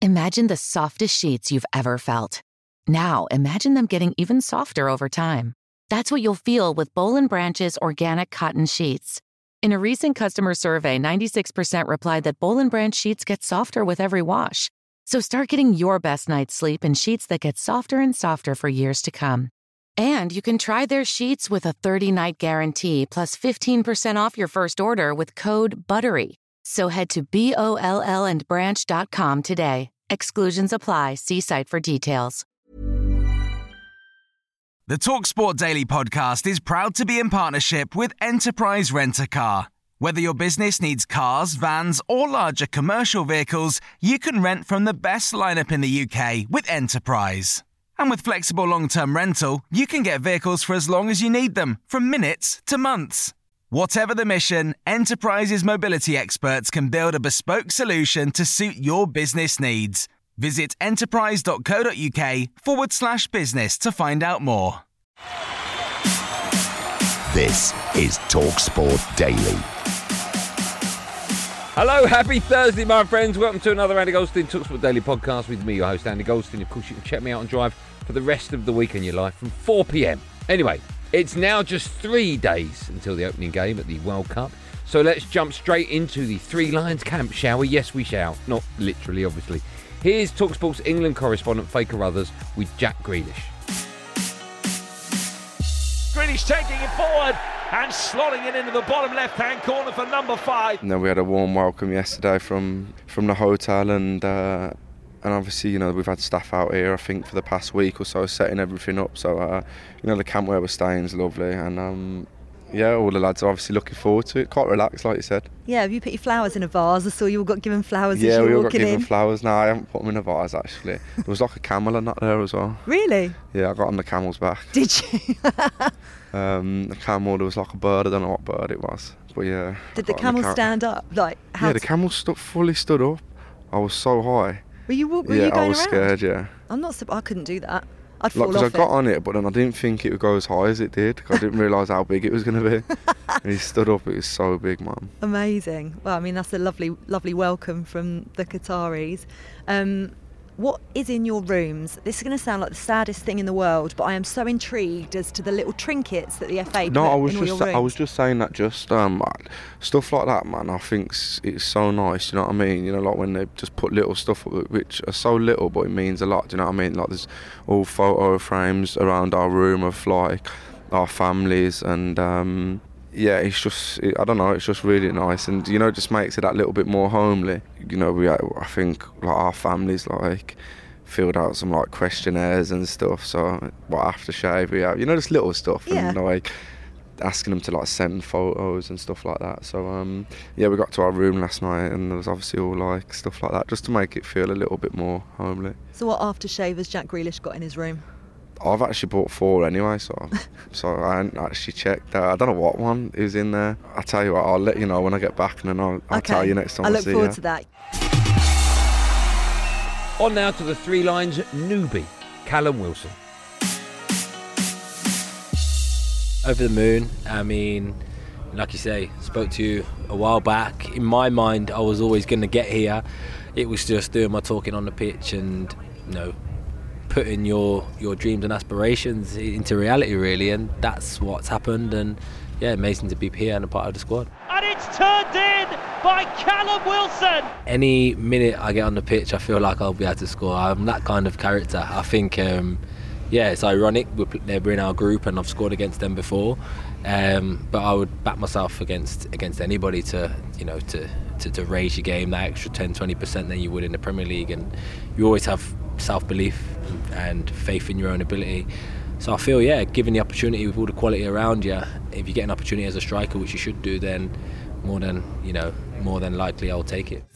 Imagine the softest sheets you've ever felt. Now, imagine them getting even softer over time. That's what you'll feel with Boll & Branch's organic cotton sheets. In a recent customer survey, 96% replied that Boll & Branch sheets get softer with every wash. So start getting your best night's sleep in sheets that get softer and softer for years to come. And you can try their sheets with a 30-night guarantee plus 15% off your first order with code BUTTERY. So head to BOLLandbranch.com today. Exclusions apply. See site for details. The TalkSport Daily podcast is proud to be in partnership with Enterprise Rent-A-Car. Whether your business needs cars, vans, or larger commercial vehicles, you can rent from the best lineup in the UK with Enterprise. And with flexible long-term rental, you can get vehicles for as long as you need them, from minutes to months. Whatever the mission, Enterprise's mobility experts can build a bespoke solution to suit your business needs. Visit enterprise.co.uk/business to find out more. This is TalkSport Daily. Hello, happy Thursday, my friends. Welcome to another Andy Goldstein TalkSport Daily podcast with me, your host, Andy Goldstein. Of course, you can check me out on Drive for the rest of the week in your life from 4 p.m. Anyway, it's now just 3 days until the opening game at the World Cup. So let's jump straight into the Three Lions camp, shall we? Yes, we shall. Not literally, obviously. Here's TalkSport's England correspondent, Faye Carruthers, with Jack Grealish. Grealish taking it forward and slotting it into the bottom left-hand corner for number 5. No, we had a warm welcome yesterday from the hotel, and obviously, you know, we've had staff out here, I think, for the past week or so, setting everything up. So, you know, the camp where we're staying is lovely, and yeah, all the lads are obviously looking forward to it. Quite relaxed, like you said. Yeah, have you put your flowers in a vase? I saw you all got given flowers as you Yeah, were we all got walking given in. flowers. No, I haven't put them in a vase, actually. There was like a camel and that there as well. Really? Yeah, I got on the camel's back. Did you? The camel, there was like a bird, I don't know what bird it was. But yeah. Did the camel stand up? Like, how Yeah, the camel fully stood up. I was so high. Were you going Yeah, I around? was scared, yeah. I couldn't do that. I'd fall Because off I got it. on it, but then I didn't think it would go as high as it did. I didn't realise how big it was going to be. And he stood up, it was so big, man. Amazing. Well, I mean, that's a lovely, lovely welcome from the Qataris. What is in your rooms? This is going to sound like the saddest thing in the world, but I am so intrigued as to the little trinkets that the FA put in all your rooms. I was just saying that stuff like that, man, I think it's so nice, you know what I mean? You know, like when they just put little stuff up, which are so little, but it means a lot, do you know what I mean? Like there's all photo frames around our room of like our families, and yeah, it's just, I don't know, it's just really nice, and you know, it just makes it that little bit more homely. You know, I think like our families like filled out some like questionnaires and stuff. So what aftershave we have, you know, just little stuff, Yeah. and like asking them to like send photos and stuff like that. So yeah, we got to our room last night, and there was obviously all like stuff like that, just to make it feel a little bit more homely. So what aftershave has Jack Grealish got in his room? I've actually bought 4 anyway, so I hadn't actually checked. I don't know what one is in there. I'll tell you what, I'll let you know when I get back, and then I'll tell you next time I see you. look forward to that. On now to the Three Lions newbie, Callum Wilson. Over the moon. I mean, like you say, spoke to you a while back. In my mind, I was always going to get here. It was just doing my talking on the pitch and, you know, putting your dreams and aspirations into reality, really, and that's what's happened. And yeah, amazing to be here and a part of the squad. And it's turned in by Callum Wilson. Any minute I get on the pitch, I feel like I'll be able to score. I'm that kind of character. I think yeah, it's ironic, we're in our group and I've scored against them before, but I would back myself against anybody to, you know, to raise your game that extra 10-20% than you would in the Premier League. And you always have self-belief and faith in your own ability. So I feel, yeah, given the opportunity with all the quality around you, if you get an opportunity as a striker, which you should do, then more than likely I'll take it.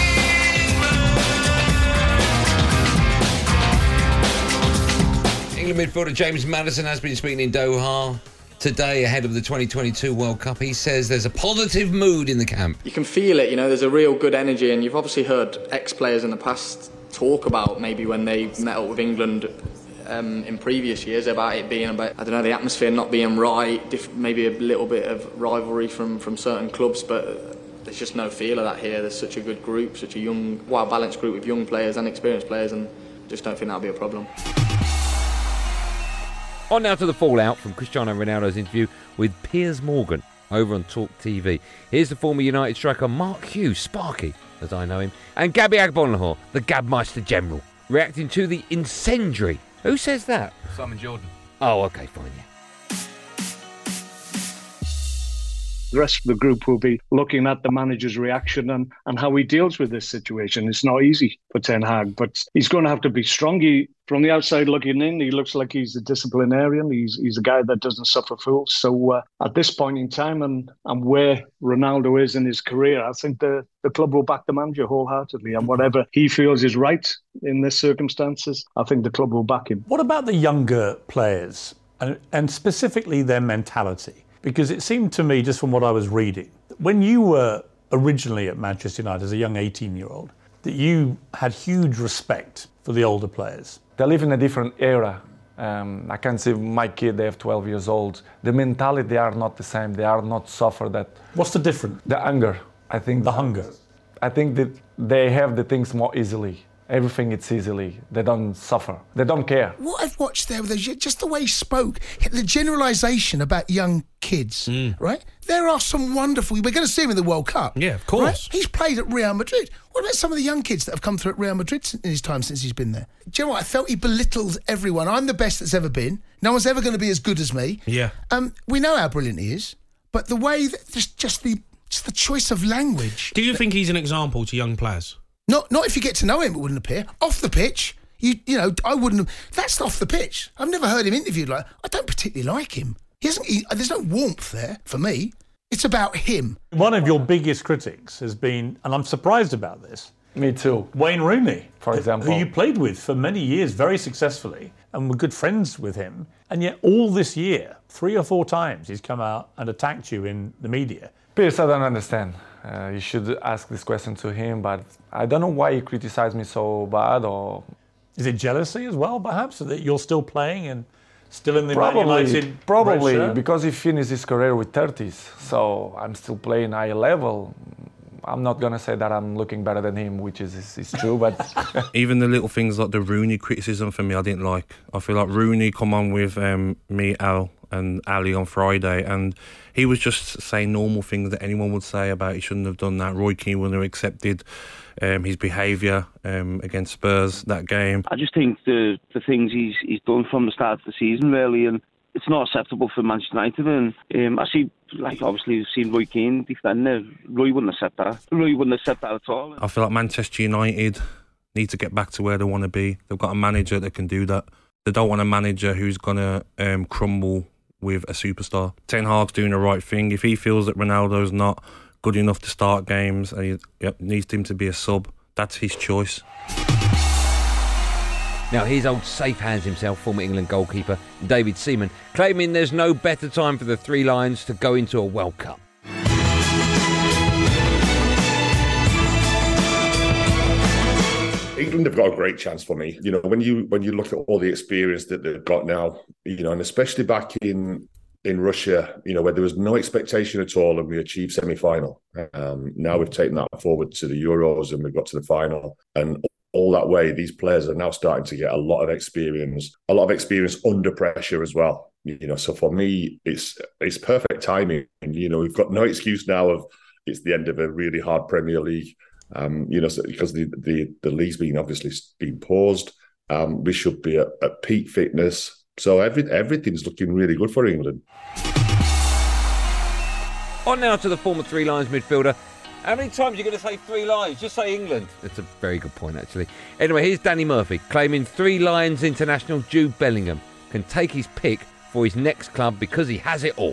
England midfielder James Maddison has been speaking in Doha today ahead of the 2022 World Cup. He says there's a positive mood in the camp. You can feel it, you know, there's a real good energy, and you've obviously heard ex-players in the past talk about maybe when they've met up with England in previous years about it being about, I don't know, the atmosphere not being right, maybe a little bit of rivalry from certain clubs, but there's just no feel of that here. There's such a good group, such a young, well-balanced group with young players and experienced players, and just don't think that'll be a problem. On now to the fallout from Cristiano Ronaldo's interview with Piers Morgan over on Talk TV. Here's the former United striker Mark Hughes, Sparky, as I know him, and Gabby Agbonlahor, the Gabmeister General, reacting to the incendiary. Who says that? Simon Jordan. Oh, okay, fine, yeah. The rest of the group will be looking at the manager's reaction and how he deals with this situation. It's not easy for Ten Hag, but he's going to have to be strong. From the outside looking in, he looks like he's a disciplinarian. He's a guy that doesn't suffer fools. So at this point in time and where Ronaldo is in his career, I think the club will back the manager wholeheartedly. And whatever he feels is right in this circumstances, I think the club will back him. What about the younger players and specifically their mentality? Because it seemed to me, just from what I was reading, when you were originally at Manchester United as a young 18-year-old, that you had huge respect for the older players. They live in a different era. I can see my kid, they have 12 years old. The mentality, they are not the same. They are not suffer that. What's the difference? The hunger. I think the hunger. I think that they have the things more easily. Everything it's easily. They don't suffer. They don't care. What I've watched there, just the way he spoke, the generalisation about young kids, right? There are some wonderful... We're going to see him in the World Cup. Yeah, of course. Right? He's played at Real Madrid. What about some of the young kids that have come through at Real Madrid in his time since he's been there? Do you know what? I felt he belittled everyone. I'm the best that's ever been. No one's ever going to be as good as me. Yeah. We know how brilliant he is, but the way that just the choice of language. Do you think he's an example to young players? Not if you get to know him, it wouldn't appear. Off the pitch, you know, I wouldn't. That's off the pitch. I've never heard him interviewed like. I don't particularly like him. There's no warmth there for me. It's about him. One of your biggest critics has been, and I'm surprised about this. Me too. Wayne Rooney, for example, who you played with for many years very successfully and were good friends with him, and yet all this year, 3 or 4 times, he's come out and attacked you in the media. Piers, I don't understand. You should ask this question to him, but I don't know why he criticized me so bad. Or is it jealousy as well, perhaps, that you're still playing and still in the Probably, because he finished his career with 30s, so I'm still playing high level. I'm not going to say that I'm looking better than him, which is true, but... Even the little things like the Rooney criticism for me, I didn't like. I feel like Rooney come on with me, Al, and Ali on Friday, and he was just saying normal things that anyone would say about he shouldn't have done that. Roy Keane wouldn't have accepted his behaviour against Spurs that game. I just think the things he's done from the start of the season, really, and it's not acceptable for Manchester United. And I see, like, obviously, we've seen Roy Keane defend it. Roy wouldn't have said that. Roy wouldn't have said that at all. I feel like Manchester United need to get back to where they want to be. They've got a manager that can do that. They don't want a manager who's going to crumble with a superstar. Ten Hag's doing the right thing. If he feels that Ronaldo's not good enough to start games and he needs him to be a sub, that's his choice. Now, here's old safe hands himself, former England goalkeeper David Seaman, claiming there's no better time for the Three Lions to go into a World Cup. England have got a great chance for me. You know, when you look at all the experience that they've got now, you know, and especially back in Russia, you know, where there was no expectation at all and we achieved semi-final. Now we've taken that forward to the Euros and we've got to the final. And all that way, these players are now starting to get a lot of experience under pressure as well. You know, so for me, it's perfect timing. And, you know, we've got no excuse now of it's the end of a really hard Premier League. You know, so because the league's obviously been paused. We should be at peak fitness. So everything's looking really good for England. On now to the former Three Lions midfielder. How many times are you going to say Three Lions? Just say England. That's a very good point, actually. Anyway, here's Danny Murphy claiming Three Lions international Jude Bellingham can take his pick for his next club because he has it all.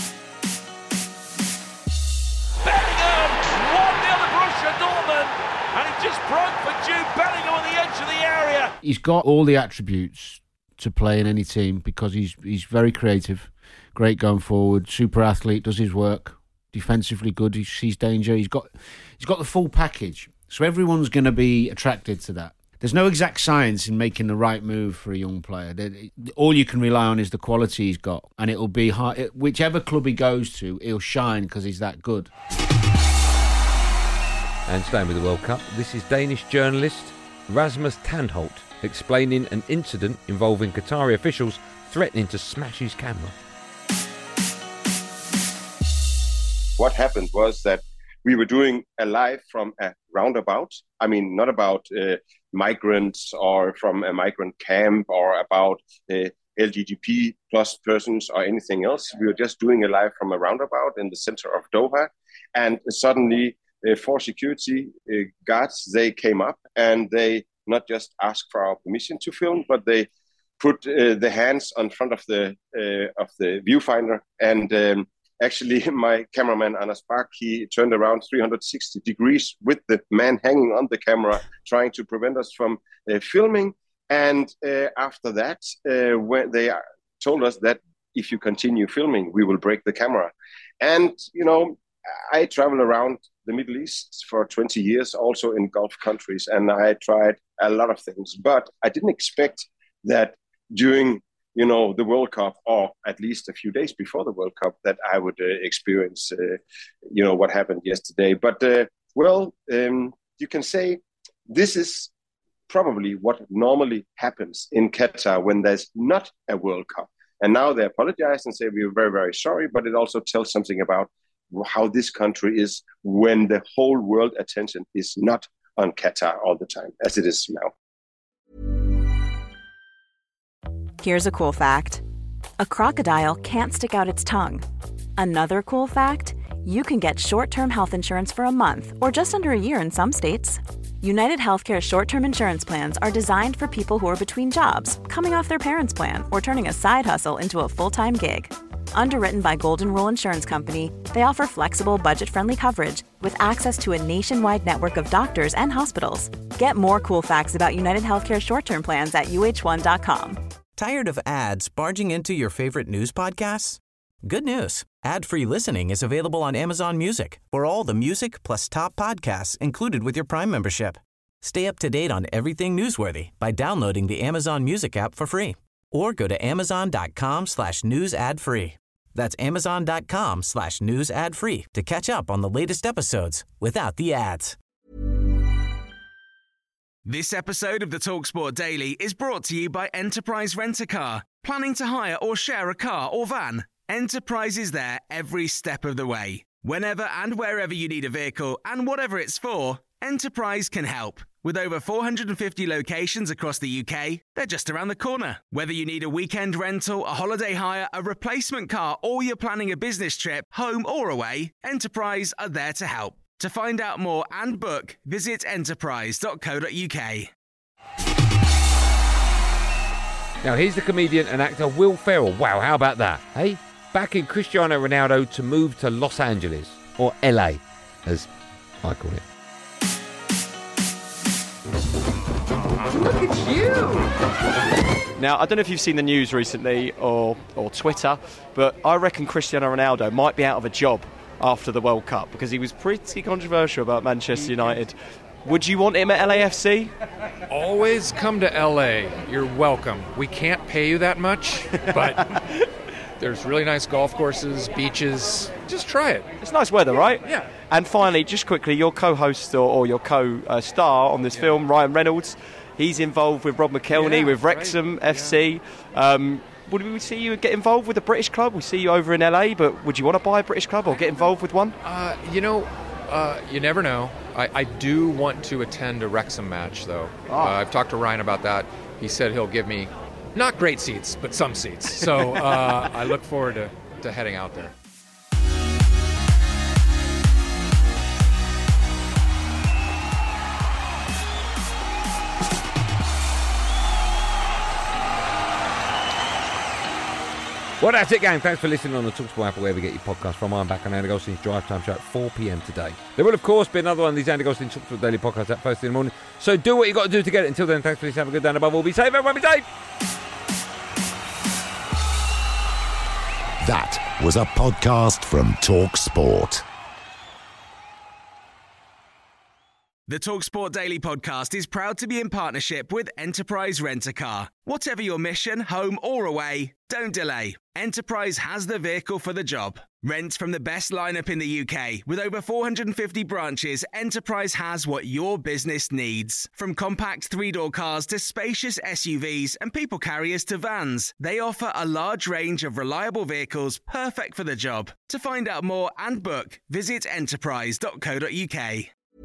Bellingham, 1-0 Borussia Dortmund, and it just broke for Jude Bellingham on the edge of the area. He's got all the attributes to play in any team because he's very creative, great going forward, super athlete, does his work. Defensively good, he sees danger. He's got the full package. So everyone's going to be attracted to that. There's no exact science in making the right move for a young player. All you can rely on is the quality he's got, and it'll be hard. Whichever club he goes to, he'll shine because he's that good. And staying with the World Cup, this is Danish journalist Rasmus Tandholt explaining an incident involving Qatari officials threatening to smash his camera. What happened was that we were doing a live from a roundabout. I mean, not about migrants or from a migrant camp or about LGBT plus persons or anything else. We were just doing a live from a roundabout in the center of Doha. And suddenly 4 security guards, they came up and they not just asked for our permission to film, but they put the hands on front of the viewfinder. And actually, my cameraman, Anders Bach, he turned around 360 degrees with the man hanging on the camera, trying to prevent us from filming. And after that, when they told us that if you continue filming, we will break the camera. And, you know, I travel around the Middle East for 20 years, also in Gulf countries, and I tried a lot of things. But I didn't expect that during the World Cup, or at least a few days before the World Cup, that I would experience, what happened yesterday. But, you can say this is probably what normally happens in Qatar when there's not a World Cup. And now they apologize and say, we're very, very sorry, but it also tells something about how this country is when the whole world attention is not on Qatar all the time, as it is now. Here's a cool fact. A crocodile can't stick out its tongue. Another cool fact, you can get short-term health insurance for a month or just under a year in some states. United Healthcare short-term insurance plans are designed for people who are between jobs, coming off their parents' plan, or turning a side hustle into a full-time gig. Underwritten by Golden Rule Insurance Company, they offer flexible, budget-friendly coverage with access to a nationwide network of doctors and hospitals. Get more cool facts about United Healthcare short-term plans at uh1.com. Tired of ads barging into your favorite news podcasts? Good news. Ad-free listening is available on Amazon Music for all the music plus top podcasts included with your Prime membership. Stay up to date on everything newsworthy by downloading the Amazon Music app for free or go to amazon.com/news ad free. That's amazon.com/news ad free to catch up on the latest episodes without the ads. This episode of the TalkSport Daily is brought to you by Enterprise Rent-A-Car. Planning to hire or share a car or van? Enterprise is there every step of the way. Whenever and wherever you need a vehicle and whatever it's for, Enterprise can help. With over 450 locations across the UK, they're just around the corner. Whether you need a weekend rental, a holiday hire, a replacement car, or you're planning a business trip, home or away, Enterprise are there to help. To find out more and book, visit enterprise.co.uk. Now here's the comedian and actor Will Ferrell. Wow, how about that? Hey, backing Cristiano Ronaldo to move to Los Angeles, or LA, as I call it. Look at you! Now, I don't know if you've seen the news recently or Twitter, but I reckon Cristiano Ronaldo might be out of a job after the World Cup because he was pretty controversial about Manchester United. Would you want him at LAFC? Always come to LA. You're welcome. We can't pay you that much, but there's really nice golf courses, beaches. Just try it. It's nice weather, right? Yeah. And finally, just quickly, your co-host or your co-star on this film, Ryan Reynolds, he's involved with Rob McElhenney, with Wrexham FC. Would we see you get involved with a British club? We see you over in LA, but would you want to buy a British club or get involved with one? You never know. I do want to attend a Wrexham match, though. I've talked to Ryan about that. He said he'll give me not great seats, but some seats. So I look forward to heading out there. Well, that's it, gang. Thanks for listening on the TalkSport app, wherever you get your podcast from. I'm back on Andy Goldstein's Drive Time Show at 4 p.m. today. There will, of course, be another one of these Andy Goldstein TalkSport Daily podcasts at first in the morning. So do what you got to do to get it. Until then, thanks for listening. Have a good day, and above all, be safe. Everyone be safe. That was a podcast from TalkSport. The TalkSport Daily podcast is proud to be in partnership with Enterprise Rent-A-Car. Whatever your mission, home or away, don't delay. Enterprise has the vehicle for the job. Rent from the best lineup in the UK. With over 450 branches, Enterprise has what your business needs. From compact three-door cars to spacious SUVs and people carriers to vans, they offer a large range of reliable vehicles perfect for the job. To find out more and book, visit enterprise.co.uk.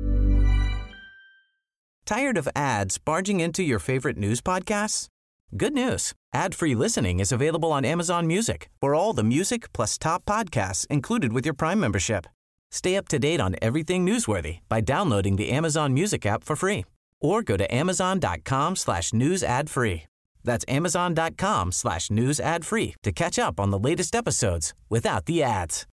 Tired of ads barging into your favorite news podcasts? Good news. Ad-free listening is available on Amazon Music for all the music plus top podcasts included with your Prime membership. Stay up to date on everything newsworthy by downloading the Amazon Music app for free or go to amazon.com/news ad free. That's amazon.com/news ad free to catch up on the latest episodes without the ads.